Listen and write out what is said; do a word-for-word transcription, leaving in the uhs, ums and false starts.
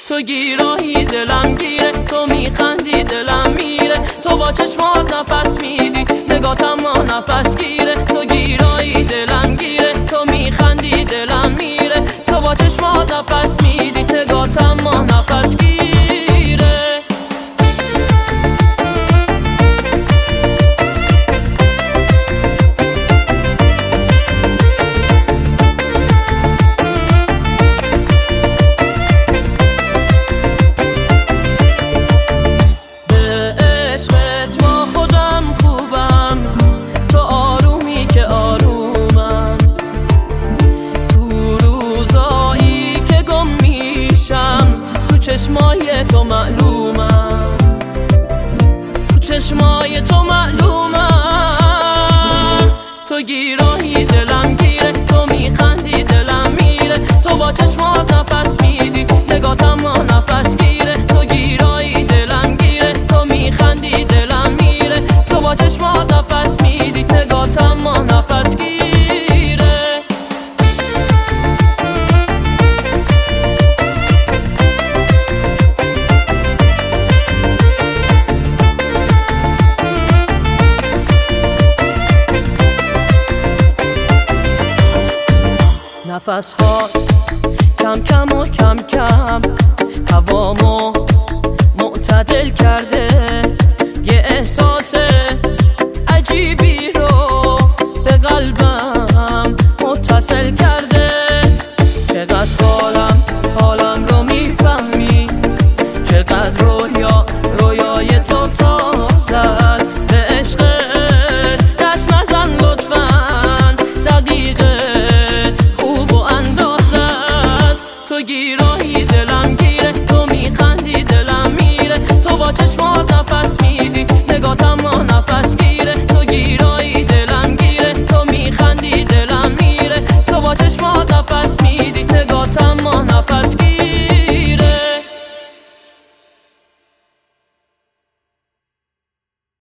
تو گیراهی دلم گیره، تو میخندی دلم میره، تو با چشمات نفس میدی نگاتم ما نفس گیره. تو گیراهی دلم گیره، تو میخندی دلم میره، تو با چشمات نفس میدی نگاتم ما نفس گیره. چشمای تو معلومم، تو چشمای تو معلومم. تو گیراهی دلم گیره، تو میخندی دلم میره، تو با چشمات نفس میدی نگاتم ما نفس گیره. تو گیراهی دلم گیره، تو میخندی دلم میره، تو با چشمات نفس میدی نگاتم ما نفس گیره. نفس هات کم کم و کم کم هوامو معتدل کرده، یه احساس عجیبی رو به قلبم متصل کرده. چقدر